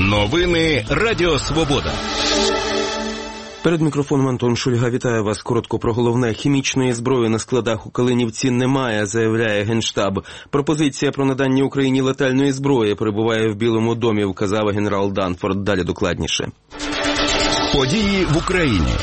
Новини Радіо Свобода. Перед мікрофоном Антон Шульга. Вітаю вас. Коротко про головне. Хімічної зброї на складах у Калинівці немає, заявляє Генштаб. Пропозиція про надання Україні летальної зброї перебуває в Білому домі, вказав генерал Данфорд. Далі докладніше. Події в Україні.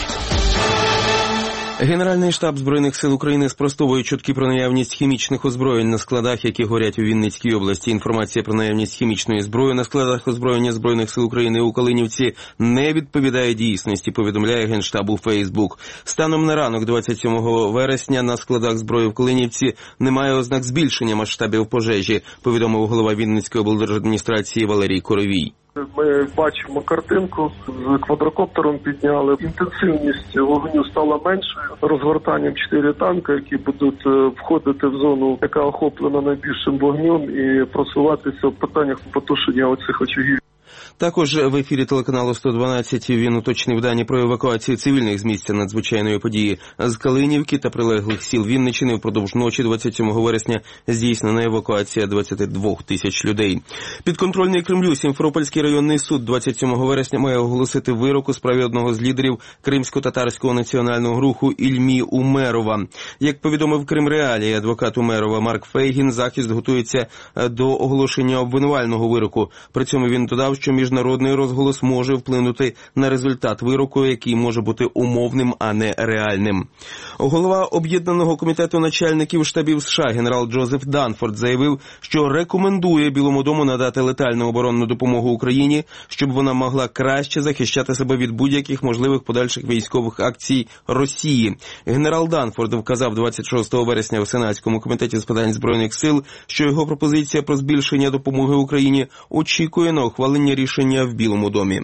Генеральний штаб Збройних сил України спростовує чутки про наявність хімічних озброєнь на складах, які горять у Вінницькій області. Інформація про наявність хімічної зброї на складах озброєння Збройних сил України у Калинівці не відповідає дійсності, повідомляє Генштаб у Фейсбук. Станом на ранок 27 вересня на складах зброї в Калинівці немає ознак збільшення масштабів пожежі, повідомив голова Вінницької облдержадміністрації Валерій Коровій. Ми бачимо картинку, з квадрокоптером підняли. Інтенсивність вогню стала меншою. Розгортанням 4 танки, які будуть входити в зону, яка охоплена найбільшим вогнем, і просуватися в питаннях потушення оцих очагів. Також в ефірі телеканалу 112 він уточнив дані про евакуацію цивільних з місця надзвичайної події. З Калинівки та прилеглих сіл Вінниччини впродовж ночі 27 вересня здійснена евакуація 22 тисяч людей. Підконтрольний Кремлю Сімферопольський районний суд 27 вересня має оголосити вирок у справі одного з лідерів кримсько-татарського національного руху Ільмі Умерова. Як повідомив Кримреалії адвокат Умерова Марк Фейгін, захист готується до оголошення обвинувального вироку. При цьому він додав, що міжнародний розголос може вплинути на результат вироку, який може бути умовним, а не реальним. Голова Об'єднаного комітету начальників штабів США генерал Джозеф Данфорд заявив, що рекомендує Білому дому надати летальну оборонну допомогу Україні, щоб вона могла краще захищати себе від будь-яких можливих подальших військових акцій Росії. Генерал Данфорд вказав 26 вересня в Сенатському комітеті з питань Збройних сил, що його пропозиція про збільшення допомоги Україні очікує на ухвалення рішення в Білому домі.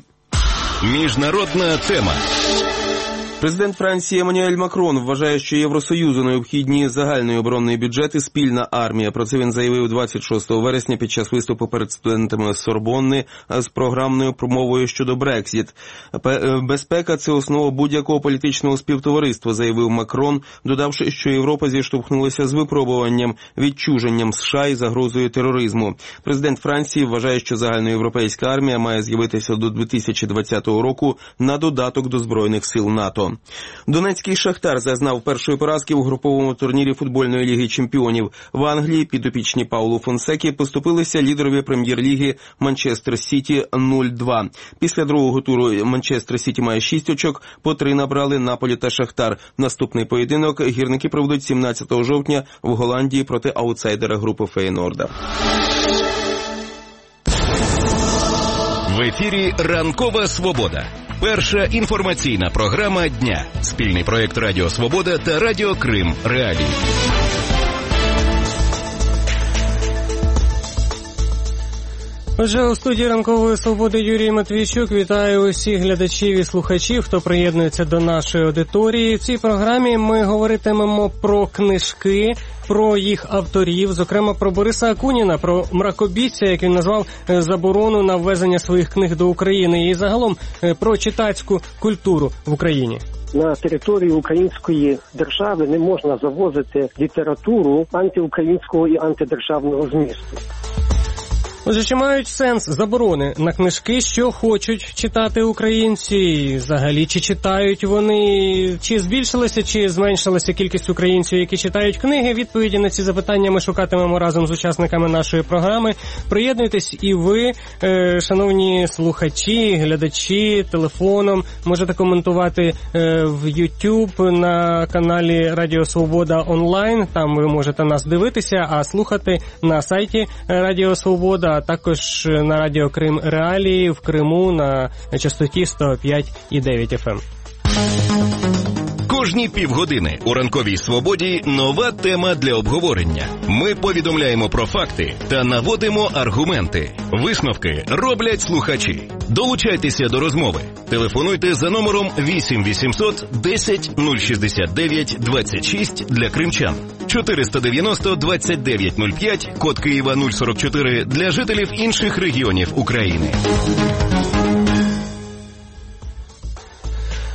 Міжнародна тема. Президент Франції Еммануель Макрон вважає, що Євросоюзу необхідні загальний оборонний бюджет і спільна армія. Про це він заявив 26 вересня під час виступу перед студентами Сорбонни з програмною промовою щодо Брексіт. Безпека – це основа будь-якого політичного співтовариства, заявив Макрон, додавши, що Європа зіштовхнулася з випробуванням, відчуженням США і загрозою тероризму. Президент Франції вважає, що загальноєвропейська армія має з'явитися до 2020 року на додаток до Збройних сил НАТО. Донецький Шахтар зазнав першої поразки у груповому турнірі футбольної ліги чемпіонів. В Англії підопічні Паулу Фонсекі поступилися лідерові прем'єр-ліги Манчестер Сіті 0-2. Після другого туру Манчестер Сіті має 6 очок, по 3 набрали Наполі та Шахтар. Наступний поєдинок гірники проведуть 17 жовтня в Голландії проти аутсайдера групи Фейнорда. В ефірі «Ранкова Свобода». Перша інформаційна програма дня. Спільний проєкт Радіо Свобода та Радіо Крим Реалії. Отже, у студії «Ранкової Свободи» Юрій Матвійчук. Вітаю усіх глядачів і слухачів, хто приєднується до нашої аудиторії. В цій програмі ми говоритимемо про книжки, про їх авторів, зокрема про Бориса Акуніна, про мракобісця, як він назвав, заборону на ввезення своїх книг до України, і загалом про читацьку культуру в Україні. На територію української держави не можна завозити літературу антиукраїнського і антидержавного змісту. Отже, чи мають сенс заборони на книжки, що хочуть читати українці? І взагалі, чи читають вони, чи збільшилася, чи зменшилася кількість українців, які читають книги? Відповіді на ці запитання ми шукатимемо разом з учасниками нашої програми. Приєднуйтесь і ви, шановні слухачі, глядачі, телефоном. Можете коментувати в YouTube на каналі Радіо Свобода онлайн. Там ви можете нас дивитися, а слухати на сайті Радіо Свобода, а також на Радіо Крим Реалії в Криму на частоті 105,9 FM. Кожні півгодини у «Ранковій Свободі» нова тема для обговорення. Ми повідомляємо про факти та наводимо аргументи. Висновки роблять слухачі. Долучайтеся до розмови. Телефонуйте за номером 8 800 10 069 26 для кримчан. 490 29 05, код Києва 044 для жителів інших регіонів України.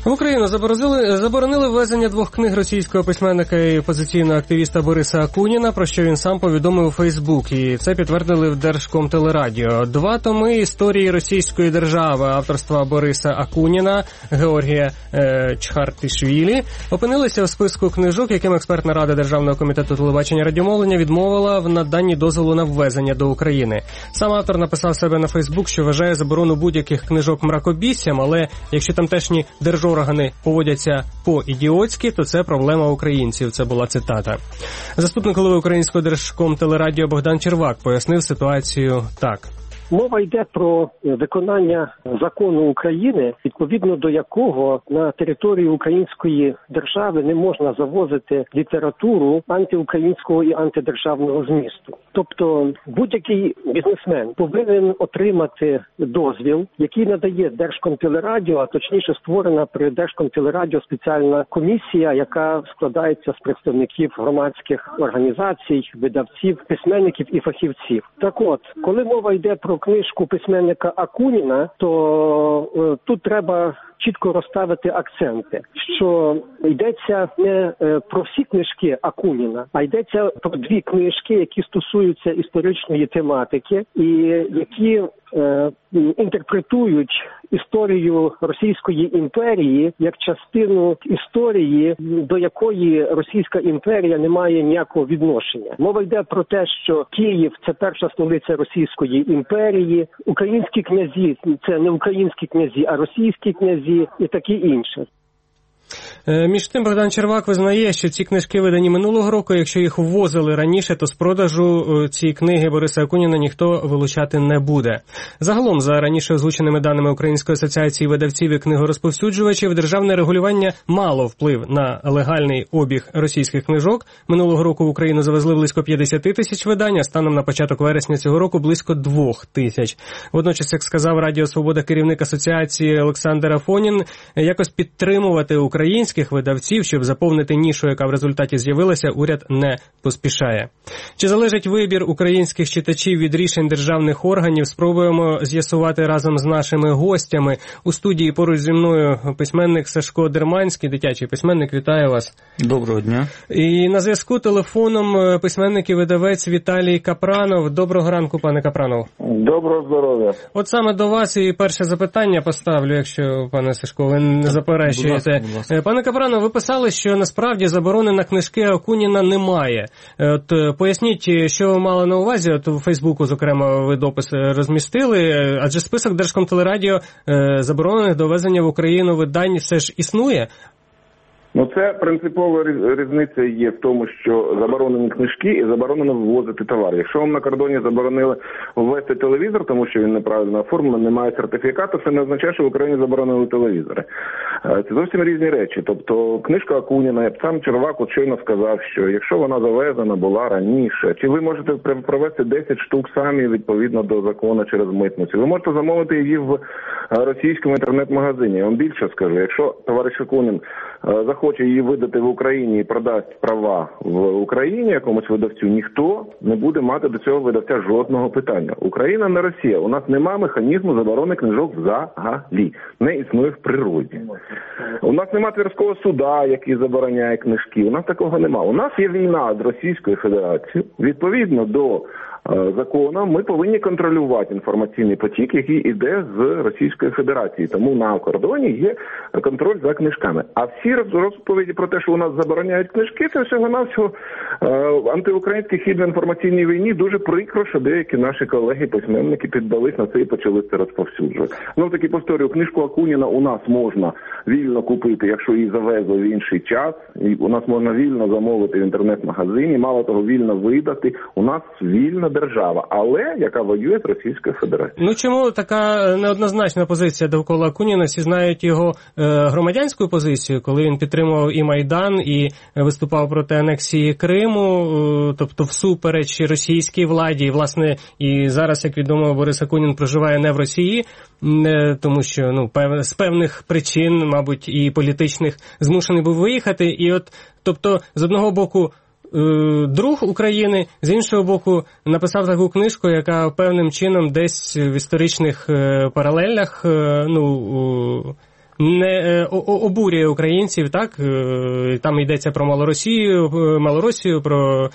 В Україну заборонили ввезення 2 книг російського письменника і опозиційного активіста Бориса Акуніна, про що він сам повідомив у Фейсбук, і це підтвердили в Держкомтелерадіо. 2 томи історії російської держави авторства Бориса Акуніна, Георгія Чхартишвілі опинилися в списку книжок, яким експертна рада Державного комітету телебачення і радіомовлення відмовила в наданні дозволу на ввезення до України. Сам автор написав себе на Фейсбук, що вважає заборону будь-яких книжок мракобіссям, але якщо тамтешні держоргани поводяться по-ідіотськи, то це проблема українців. Це була цитата. Заступник голови Українського Держкомтелерадіо Богдан Червак пояснив ситуацію так. Мова йде про виконання закону України, відповідно до якого на територію української держави не можна завозити літературу антиукраїнського і антидержавного змісту. Тобто будь-який бізнесмен повинен отримати дозвіл, який надає Держкомтелерадіо, а точніше створена при Держкомтелерадіо спеціальна комісія, яка складається з представників громадських організацій, видавців, письменників і фахівців. Так от, коли мова йде про книжку письменника Акуніна, то тут треба чітко розставити акценти, що йдеться не про всі книжки Акуніна, а йдеться про 2 книжки, які стосуються історичної тематики і які інтерпретують історію Російської імперії як частину історії, до якої Російська імперія не має ніякого відношення. Мова йде про те, що Київ – це перша столиця Російської імперії, українські князі – це не українські князі, а російські князі і таке інше. Між тим, Богдан Червак визнає, що ці книжки видані минулого року, якщо їх ввозили раніше, то з продажу ці книги Бориса Акуніна ніхто вилучати не буде. Загалом, за раніше озвученими даними Української асоціації видавців і книгорозповсюджувачів, державне регулювання мало вплив на легальний обіг російських книжок. Минулого року в Україну завезли близько 50 тисяч видань, а станом на початок вересня цього року близько 2 тисяч. Водночас, як сказав Радіо Свобода керівник асоціації Олександр Афонін, якось підтримувати українських видавців, щоб заповнити нішу, яка в результаті з'явилася, уряд не поспішає. Чи залежить вибір українських читачів від рішень державних органів, спробуємо з'ясувати разом з нашими гостями. У студії поруч зі мною письменник Сашко Дерманський, дитячий письменник. Вітаю вас. Доброго дня. І на зв'язку телефоном письменник і видавець Віталій Капранов. Доброго ранку, пане Капранов. Доброго здоров'я. От саме до вас і перше запитання поставлю, якщо, пане Сашко, ви не заперечуєте. Пане Капранов, ви писали, що насправді заборони на книжки Акуніна немає. От поясніть, що ви мали на увазі. От у Фейсбуку, зокрема, ви допис розмістили, адже список Держкомтелерадіо заборонених до ввезення в Україну видань все ж існує. Ну, це принципова різниця є в тому, що заборонені книжки і заборонено ввозити товар. Якщо вам на кордоні заборонили ввезти телевізор, тому що він неправильно оформлений, немає сертифікату, це не означає, що в Україні заборонили телевізори. Це зовсім різні речі. Тобто книжка Акуніна, сам Червак щойно сказав, що якщо вона завезена була раніше, чи ви можете провести 10 штук самі відповідно до закону через митницю, ви можете замовити її в російському інтернет-магазині. Я вам більше скажу, якщо товариш Акунін захоче її видати в Україні і продасть права в Україні якомусь видавцю, ніхто не буде мати до цього видавця жодного питання. Україна не Росія. У нас немає механізму заборони книжок взагалі. Не існує в природі. У нас немає Тверського суда, який забороняє книжки. У нас такого немає. У нас є війна з Російською Федерацією. Відповідно до закону ми повинні контролювати інформаційний потік, який іде з Російської Федерації. Тому на кордоні є контроль за книжками. А всі розповіді про те, що у нас забороняють книжки, це всього-навсього антиукраїнський хід в інформаційній війні. Дуже прикро, що деякі наші колеги-письменники піддались на це і почали це розповсюджувати. Ну, таки повторюю, книжку Акуніна у нас можна вільно купити, якщо її завезли в інший час. І у нас можна вільно замовити в інтернет-магазині, мало того, вільно видати. У нас вільна держава, але яка воює з Російською Федерацією. Ну чому така неоднозначна позиція довкола Акуніна? Всі знають його громадянську позицію, коли він підтримував і Майдан, і виступав проти анексії Криму, тобто всупереч російській владі. І, власне, і зараз, як відомо, Борис Акунін проживає не в Росії, тому що з певних причин, мабуть, і політичних, змушений був виїхати. І от, тобто, з одного боку, друг України, з іншого боку, написав таку книжку, яка певним чином десь в історичних паралелях, не обурює українців, так? Там йдеться про Малоросію, про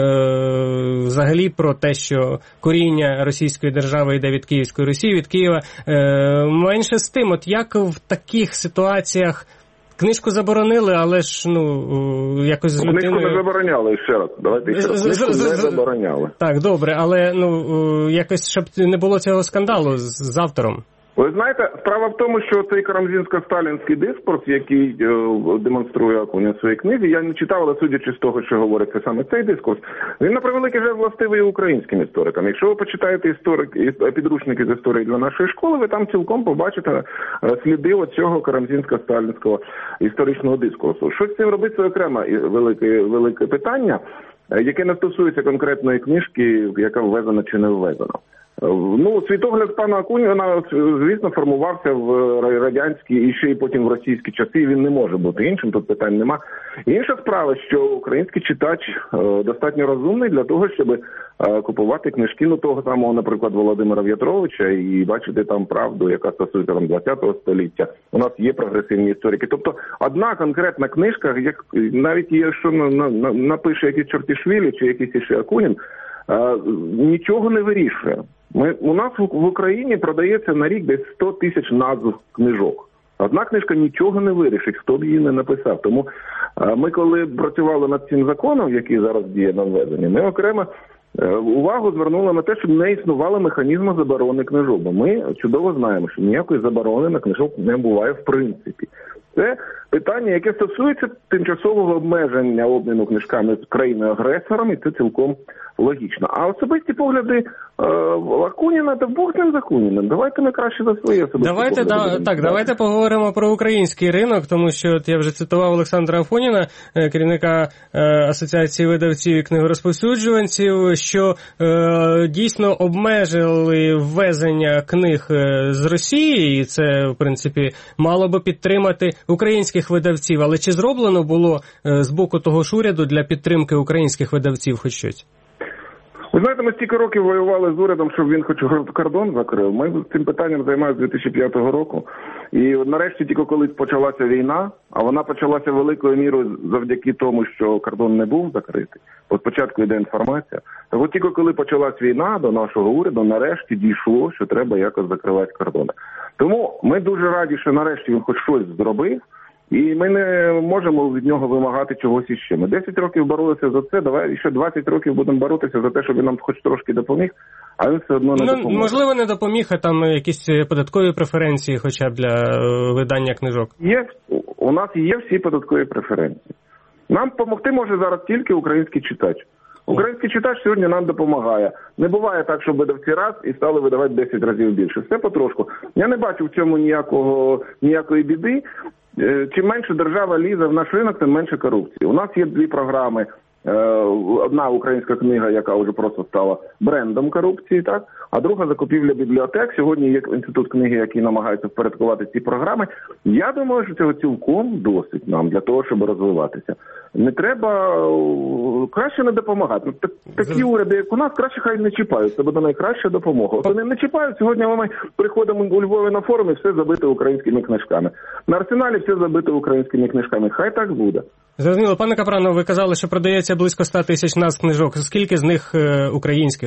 взагалі про те, що коріння Російської держави йде від Київської Росії, від Києва. Менше з тим, от як в таких ситуаціях книжку заборонили, але ж, якось з людиною... Книжку не забороняли, ще раз. Давайте ще раз. Книжку не забороняли. Так, добре, але, якось, щоб не було цього скандалу з автором. Ви знаєте, справа в тому, що цей карамзінсько-сталінський дискурс, який демонструє Акунін у своїй книзі, я не читав, але судячи з того, що говориться саме цей дискурс, він на превеликий жаль властивий українським історикам. Якщо ви почитаєте підручники з історії для нашої школи, ви там цілком побачите сліди оцього карамзінсько-сталінського історичного дискурсу. Що з цим робити, це окреме велике питання, яке не стосується конкретної книжки, яка ввезена чи не ввезена. Світогляд пана Акуніна, звісно, формувався в радянські і ще й потім в російські часи, він не може бути іншим, тут питань нема. Інша справа, що український читач достатньо розумний для того, щоб купувати книжки, того самого, наприклад, Володимира В'ятровича і бачити там правду, яка стосується там 20-го століття. У нас є прогресивні історики. Тобто одна конкретна книжка, як навіть є, що напише якийсь Чортішвілі чи якийсь іще Акунін, нічого не вирішує. У нас в Україні продається на рік десь 100 тисяч назв книжок. Одна книжка нічого не вирішить, хто б її не написав. Тому ми, коли працювали над цим законом, який зараз діє на введенні, ми окремо увагу звернули на те, щоб не існувало механізму заборони книжок. Бо ми чудово знаємо, що ніякої заборони на книжок не буває в принципі. Це питання, яке стосується тимчасового обмеження обміну книжками з країною-агресором, і це цілком логічно. А особисті погляди Акуніна, та Бог з Акуніним. Давайте ми краще за свої особисті погляди. Давайте поговоримо про український ринок, тому що я вже цитував Олександра Афоніна, керівника Асоціації видавців і книгорозповсюджувачів, що дійсно обмежили ввезення книг з Росії, і це, в принципі, мало би підтримати українських видавців. Але чи зроблено було з боку того ж уряду для підтримки українських видавців хоч щось? Ви знаєте, ми стільки років воювали з урядом, щоб він хоч кордон закрив. Ми цим питанням займаємося з 2005 року. І нарешті тільки коли почалася війна, а вона почалася великою мірою завдяки тому, що кордон не був закритий. От спочатку йде інформація. Так от тільки коли почалась війна, до нашого уряду нарешті дійшло, що треба якось закривати кордони. Тому ми дуже раді, що нарешті він хоч щось зробив. І ми не можемо від нього вимагати чогось іще. Ми 10 років боролися за це, давай ще 20 років будемо боротися за те, щоб він нам хоч трошки допоміг, а він все одно не допоможе. Можливо, не допоміг, а там якісь податкові преференції хоча б для видання книжок. У нас є всі податкові преференції. Нам допомогти може зараз тільки український читач. Український читач сьогодні нам допомагає. Не буває так, що видавці раз і стали видавати 10 разів більше. Все потрошку. Я не бачу в цьому ніякої біди. Чим менше держава лізе в наш ринок, тим менше корупції. У нас є 2 програми. Одна українська книга, яка вже просто стала брендом корупції, так? А друга закупівля бібліотек. Сьогодні є інститут книги, який намагається впорядкувати ці програми. Я думаю, що цього цілком досить нам для того, щоб розвиватися. Не треба, краще не допомагати. Такі уряди, як у нас, краще хай не чіпають. Це буде найкраща допомога. От вони не чіпають. Сьогодні ми приходимо у Львові на форум і все забите українськими книжками. На Арсеналі все забите українськими книжками. Хай так буде. Зрозуміло. Пане Капранов, ви казали, що продається близько 100 тисяч назв книжок. Скільки з них українських?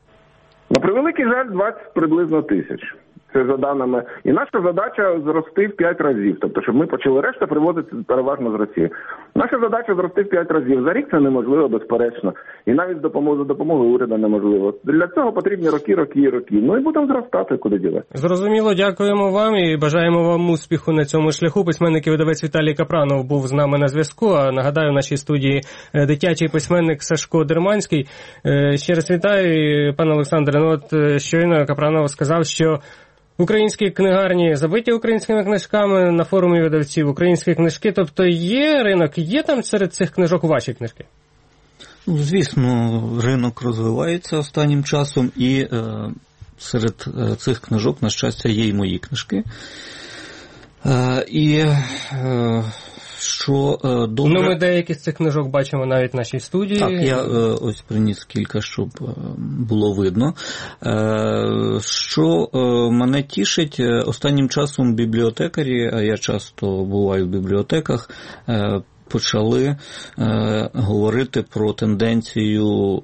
На превеликий жаль, 20 приблизно тисяч. Це за даними. І наша задача зрости в 5 разів. Тобто, щоб ми почали, решта привозити переважно з Росії. Наша задача зрости в 5 разів. За рік це неможливо, безперечно. І навіть за допомогою уряду неможливо. Для цього потрібні роки. Ну і будемо зростати, куди ділати. Зрозуміло, дякуємо вам і бажаємо вам успіху на цьому шляху. Письменник і видавець Віталій Капранов був з нами на зв'язку. А нагадаю, в нашій студії дитячий письменник Сашко Дерманський. Ще раз вітаю, пане Олександре. Щойно Капранов сказав, що українські книгарні забиті українськими книжками, на форумі видавців українські книжки. Тобто є ринок, є там серед цих книжок ваші книжки? Звісно, ринок розвивається останнім часом, і серед цих книжок, на щастя, є і мої книжки. І Що добре... Ми деякі з цих книжок бачимо навіть в нашій студії. Так, я ось приніс кілька, щоб було видно. Що мене тішить, останнім часом бібліотекарі, а я часто буваю в бібліотеках, почали говорити про тенденцію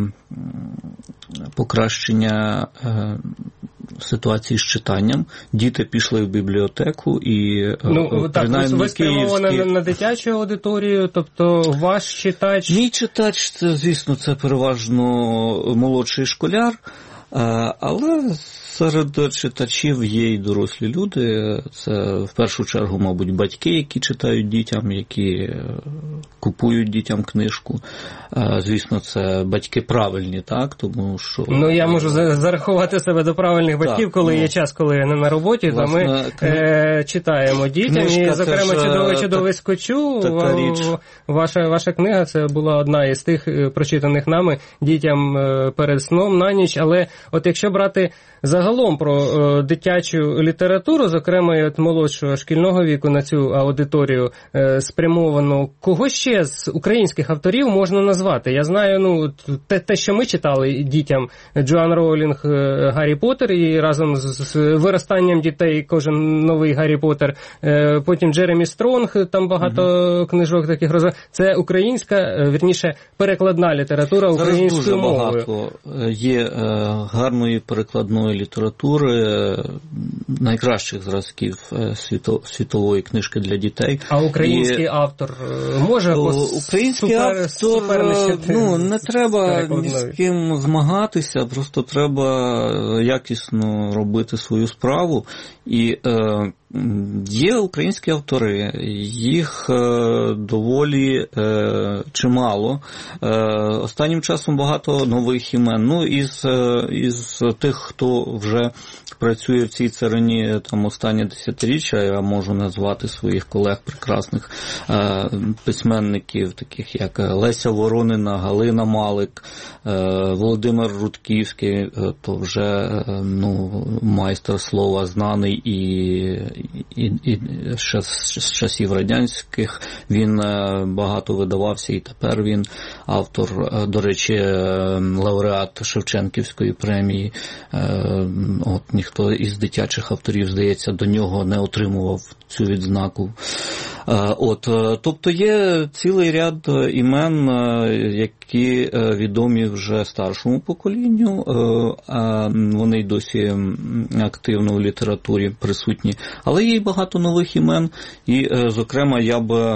покращення ситуації з читанням. Діти пішли в бібліотеку і принаймні ви спрямовано на дитячу аудиторію, тобто ваш читач... Мій читач, це, звісно, це переважно молодший школяр, але серед читачів є і дорослі люди. Це в першу чергу, мабуть, батьки, які читають дітям, які купують дітям книжку. Звісно, це батьки правильні, так? Тому що... я можу зарахувати себе до правильних батьків, коли є час, коли я не на роботі, власне, то ми читаємо дітям. І, зокрема, чудовий скочу. Ваша книга, це була одна із тих прочитаних нами дітям перед сном на ніч. Але от якщо брати загалом про дитячу літературу, зокрема і от молодшого шкільного віку на цю аудиторію спрямовано, кого ще з українських авторів можна назвати? Я знаю, те, що ми читали дітям, Джоан Роулінг, Гаррі Поттер, і разом з виростанням дітей кожен новий Гаррі Поттер, потім Джеремі Стронг, там багато книжок таких Це українська, вірніше, перекладна література українською мовою. Зараз дуже багато є гарної перекладної літератури, найкращих зразків світової книжки для дітей. А український автор може український автор, не треба ні з ким змагатися, просто треба якісно робити свою справу. І є українські автори, їх доволі чимало. Останнім часом багато нових імен. Із тих, хто вже працює в цій царині останнє десятиріччя, я можу назвати своїх колег прекрасних письменників, таких як Леся Воронина, Галина Малик, Володимир Рудківський, то вже майстер слова знаний і ще з часів радянських він багато видавався, і тепер він автор, до речі, лауреат Шевченківської премії. Ніхто із дитячих авторів, здається, до нього не отримував цю відзнаку. Тобто є цілий ряд імен, які відомі вже старшому поколінню, а вони й досі активно в літературі присутні. Але є й багато нових імен, і, зокрема, я б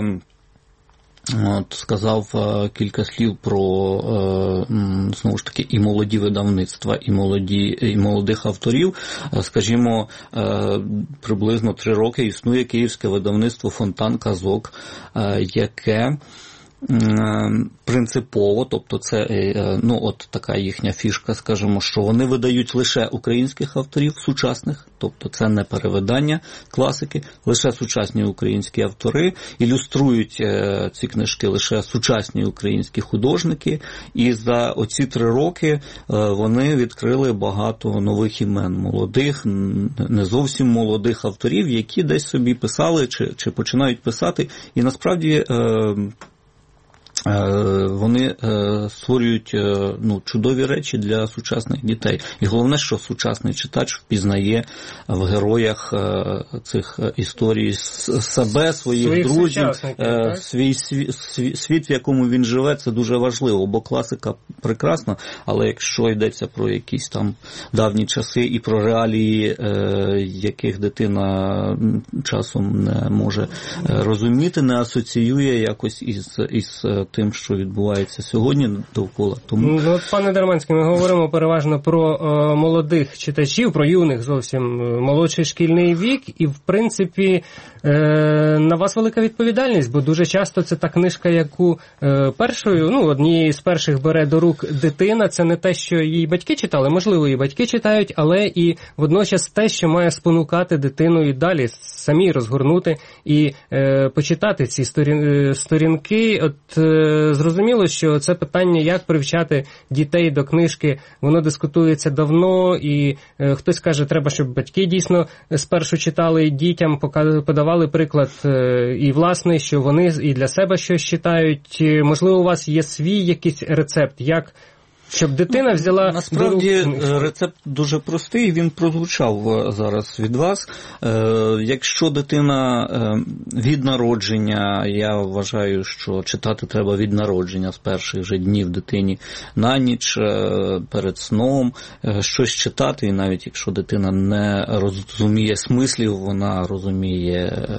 сказав кілька слів про, знову ж таки, і молоді видавництва, і молодих авторів. Скажімо, приблизно 3 роки існує київське видавництво «Фонтан казок», яке принципово, тобто це така їхня фішка, скажімо, що вони видають лише українських авторів сучасних, тобто це не перевидання класики, лише сучасні українські автори, ілюструють ці книжки лише сучасні українські художники, і за оці 3 роки вони відкрили багато нових імен, молодих, не зовсім молодих авторів, які десь собі писали чи починають писати, і насправді вони створюють чудові речі для сучасних дітей. І головне, що сучасний читач впізнає в героях цих історій себе, своїх друзів, свій світ, в якому він живе, це дуже важливо, бо класика прекрасна, але якщо йдеться про якісь там давні часи і про реалії, яких дитина часом не може розуміти, не асоціює якось із тим, що відбувається сьогодні довкола. Тому... Пане Дерманський, ми говоримо переважно про молодих читачів, про юних зовсім, молодший шкільний вік, і, в принципі, на вас велика відповідальність, бо дуже часто це та книжка, яку однією з перших бере до рук дитина, це не те, що її батьки читали, можливо, її батьки читають, але і водночас те, що має спонукати дитину і далі самі розгорнути і почитати ці сторінки. зрозуміло, що це питання, як привчати дітей до книжки, воно дискутується давно, і хтось каже, треба, щоб батьки дійсно спершу читали дітям, подавали приклад і власний, що вони і для себе щось читають. Можливо, у вас є свій якийсь рецепт, як щоб дитина взяла... Насправді рецепт дуже простий, він прозвучав зараз від вас. Якщо дитина від народження, я вважаю, що читати треба від народження, з перших же днів дитині на ніч, перед сном, щось читати, і навіть якщо дитина не розуміє смислів, вона розуміє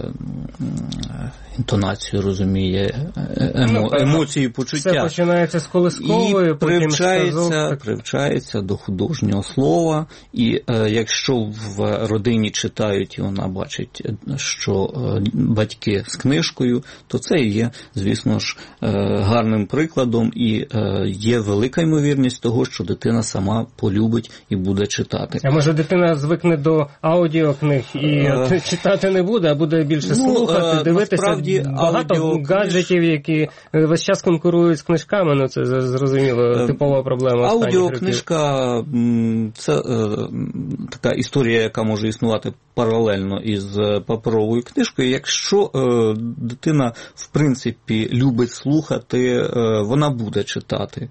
інтонацію, розуміє емоції, почуття. Все починається з колискової, потім привчається до художнього слова, і якщо в родині читають, і вона бачить, що батьки з книжкою, то це є, звісно ж, гарним прикладом, і є велика ймовірність того, що дитина сама полюбить і буде читати. А може дитина звикне до аудіокниг і читати не буде, а буде більше слухати, дивитися? Багато гаджетів, які весь час конкурують з книжками, ну це зрозуміло, типова проблема. Аудіокнижка – це така історія, яка може існувати паралельно із паперовою книжкою. Якщо дитина, в принципі, любить слухати, вона буде читати.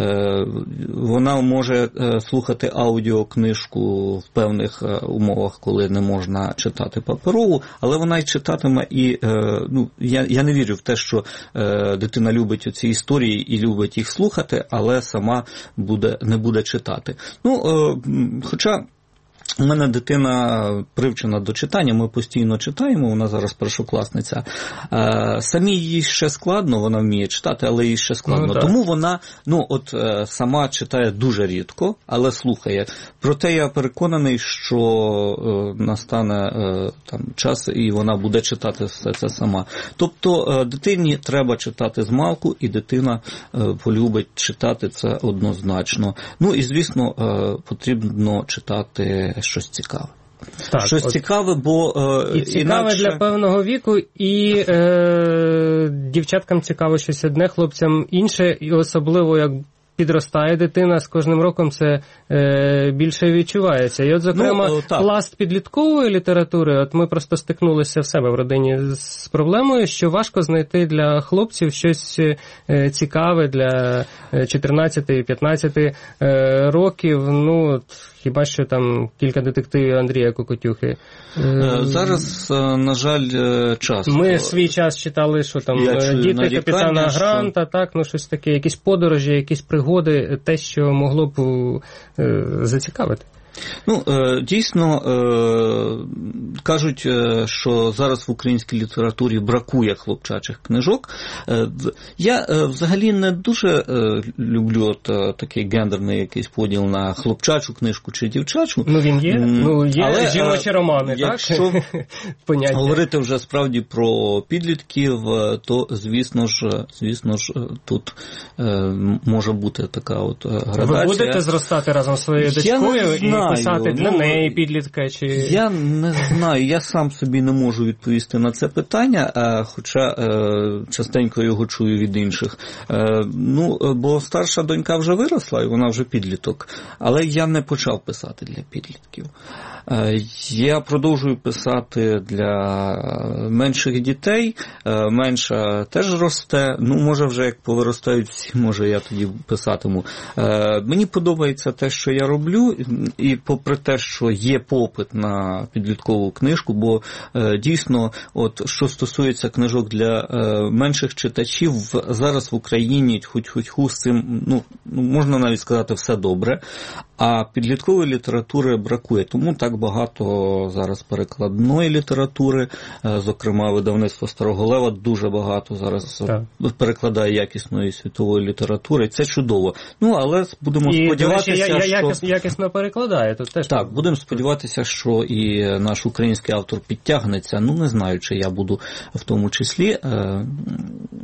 Вона може слухати аудіокнижку в певних умовах, коли не можна читати паперову, але вона й читатиме і, я не вірю в те, що дитина любить оці історії і любить їх слухати, але сама не буде читати. Хоча у мене дитина привчена до читання, ми постійно читаємо, вона зараз першокласниця. Самі їй ще складно, вона вміє читати, але їй ще складно. Тому вона сама читає дуже рідко, але слухає. Проте я переконаний, що настане час, і вона буде читати все це сама. Тобто дитині треба читати змалку, і дитина полюбить читати це однозначно. І, звісно, потрібно читати щось цікаве. Так, щось цікаве, бо і цікаве інакше... для певного віку, і дівчаткам цікаво щось одне, хлопцям інше, і особливо як підростає дитина, з кожним роком це більше відчувається. І от, зокрема, пласт підліткової літератури, от ми просто стикнулися в себе в родині з проблемою, що важко знайти для хлопців щось цікаве для 14-15 років, хіба що там кілька детективів Андрія Кокотюхи. Зараз, на жаль, часто. Ми свій час читали, що там діти капітана Гранта, щось таке, якісь подорожі, якісь пригоди, те, що могло б зацікавити. Дійсно, кажуть, що зараз в українській літературі бракує хлопчачих книжок. Я взагалі не дуже люблю такий гендерний якийсь поділ на хлопчачу книжку чи дівчачу. Він є. Є жіночі романи, якщо говорити вже справді про підлітків, то, звісно ж, тут може бути така от градація. Ви будете зростати разом з своєю дочкою і писати для неї підлітка? Чи... Я не знаю, я сам собі не можу відповісти на це питання, хоча частенько його чую від інших. Бо старша донька вже виросла, і вона вже підліток, але я не почав писати для підлітків. Я продовжую писати для менших дітей, менша теж росте, може вже як повиростають всі, може я тоді писатиму. Мені подобається те, що я роблю, і попри те, що є попит на підліткову книжку, бо дійсно, що стосується книжок для менших читачів, зараз в Україні хоч з цим, можна навіть сказати, все добре, а підліткової літератури бракує, тому так багато зараз перекладної літератури, зокрема видавництво Старого Лева дуже багато зараз перекладає якісної світової літератури, це чудово. Але будемо сподіватися, що... якісно перекладає. Тут теж так, будемо сподіватися, що і наш український автор підтягнеться. Не знаю, чи я буду в тому числі.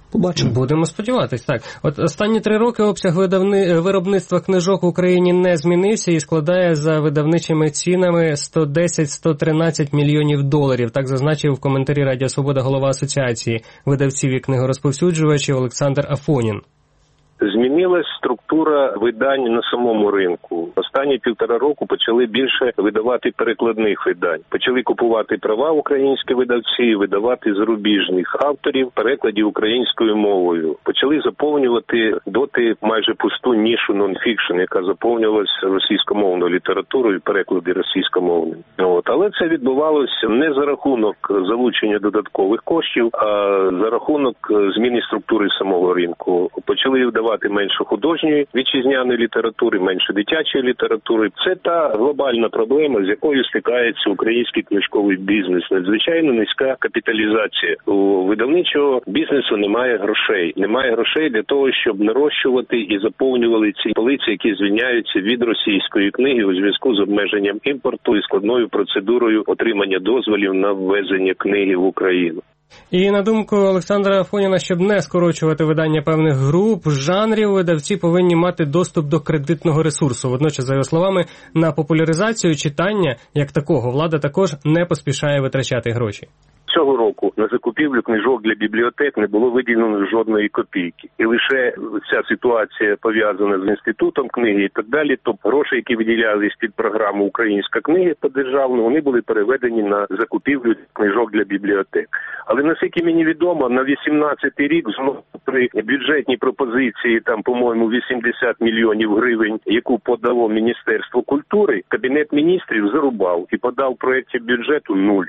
Побачимо. Будемо сподіватись, так. От останні 3 роки обсяг виробництва книжок в Україні не змінився і складає за видавничими цінами $110-113 мільйонів. Так зазначив в коментарі Радіо Свобода голова Асоціації видавців і книгорозповсюджувачів Олександр Афонін. Змінилась структура видань на самому ринку. Останні 1,5 року почали більше видавати перекладних видань. Почали купувати права українські видавці, видавати зарубіжних авторів перекладів українською мовою. Почали заповнювати доти майже пусту нішу нонфікшн, яка заповнювалася російськомовною літературою, переклади російськомовними. Але це відбувалося не за рахунок залучення додаткових коштів, а за рахунок зміни структури самого ринку. Почали видавати менше художньої вітчизняної літератури, менше дитячої літератури. Це та глобальна проблема, з якою стикається український книжковий бізнес. Надзвичайно низька капіталізація. У видавничого бізнесу немає грошей. Немає грошей для того, щоб нарощувати і заповнювали ці полиці, які звільняються від російської книги у зв'язку з обмеженням імпорту і складною процедурою отримання дозволів на ввезення книги в Україну. І на думку Олександра Афоніна, щоб не скорочувати видання певних груп, жанрів, видавці повинні мати доступ до кредитного ресурсу. Водночас, за його словами, на популяризацію читання як такого влада також не поспішає витрачати гроші. Цього року на закупівлю книжок для бібліотек не було виділено жодної копійки. І лише ця ситуація пов'язана з інститутом книги і так далі, то гроші, які виділялись під програму «Українська книга» по державну, вони були переведені на закупівлю книжок для бібліотек. Але наскільки мені відомо, на 18-й рік знову при бюджетній пропозиції, там, по-моєму, 80 мільйонів гривень, яку подало Міністерство культури, Кабінет міністрів зарубав і подав в проєкті бюджету 0.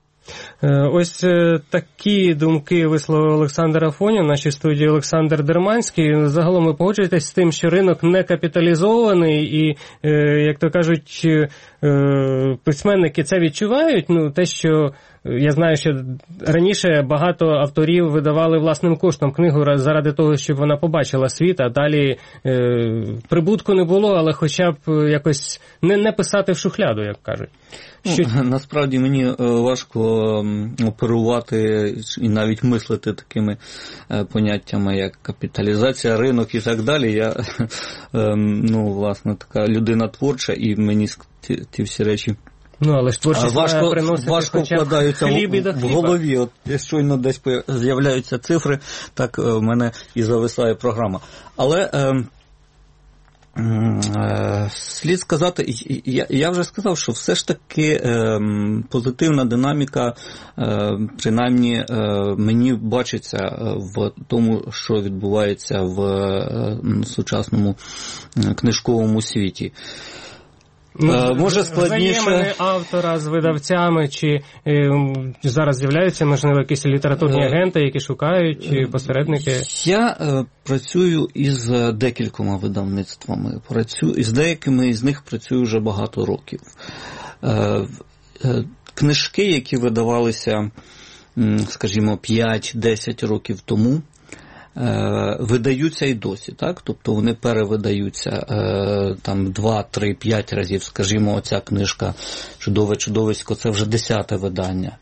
Ось такі думки висловив Олександр Афонін в нашій студії Олександр Дерманський. Загалом ви погоджуєтесь з тим, що ринок не капіталізований і, як то кажуть, письменники це відчувають? Те, що я знаю, що раніше багато авторів видавали власним коштом книгу заради того, щоб вона побачила світ, а далі прибутку не було, але хоча б якось не писати в шухляду, як кажуть. Насправді мені важко оперувати і навіть мислити такими поняттями, як капіталізація, ринок і так далі. Я, власне, така людина творча, і мені ті всі речі але ж творчість важко вкладаються в голові. От щойно десь з'являються цифри, так в мене і зависає програма. Але слід сказати, я вже сказав, що все ж таки позитивна динаміка, принаймні мені бачиться в тому, що відбувається в сучасному книжковому світі. Може складніше взаємини автора з видавцями, чи зараз з'являються, можливо, якісь літературні агенти, які шукають посередники? Я працюю із декількома видавництвами, з деякими із них працюю вже багато років. Книжки, які видавалися, скажімо, 5-10 років тому, видаються і досі, так? Тобто вони перевидаються там 2, 3, 5 разів, скажімо, оця книжка «Чудове чудовисько» – це вже 10-те видання.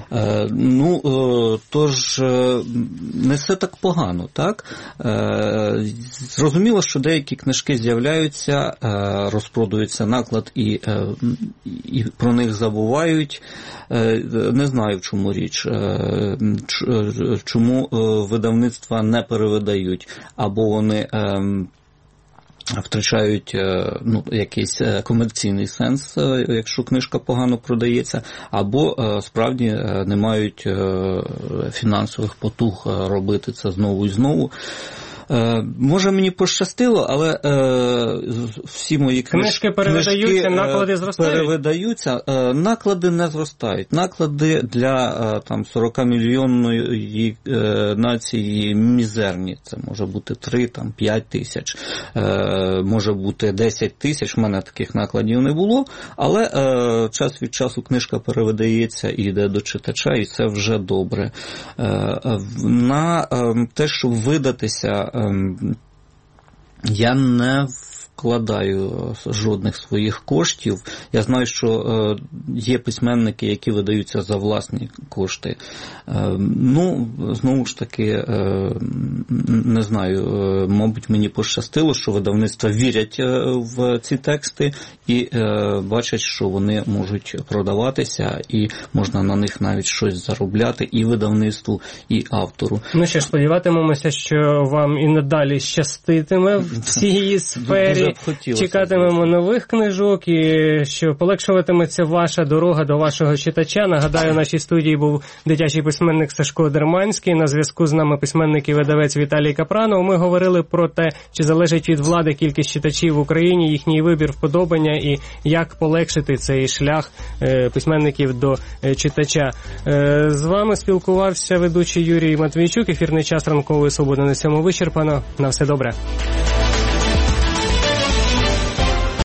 Тож не все так погано, так? Зрозуміло, що деякі книжки з'являються, розпродується наклад і про них забувають. Не знаю, в чому річ. Чому видавництва не перевидають, або вони втрачають якийсь комерційний сенс, якщо книжка погано продається, або справді не мають фінансових потуг робити це знову і знову. Може, мені пощастило, але всі мої книжки перевидаються, наклади зростають? Перевидаються, наклади не зростають. Наклади для 40-мільйонної нації мізерні. Це може бути 3-5 тисяч, може бути 10 тисяч, в мене таких накладів не було, але час від часу книжка перевидається і йде до читача, і це вже добре. На те, щоб видатися, я не вкладаю жодних своїх коштів. Я знаю, що є письменники, які видаються за власні кошти. Ну, знову ж таки, не знаю, мабуть, мені пощастило, що видавництва вірять в ці тексти і бачать, що вони можуть продаватися, і можна на них навіть щось заробляти і видавництву, і автору. Ну що ж, сподіватимемося, що вам і надалі щаститиме в цій сфері. Чекатимемо нових книжок і що полегшуватиметься ваша дорога до вашого читача. Нагадаю, в нашій студії був дитячий письменник Сашко Дерманський, на зв'язку з нами письменник і видавець Віталій Капранов. Ми говорили про те, чи залежить від влади кількість читачів в Україні, їхній вибір, вподобання і як полегшити цей шлях письменників до читача. З вами спілкувався ведучий Юрій Матвійчук. Ефірний час ранкової свободи на цьому вичерпано. На все добре.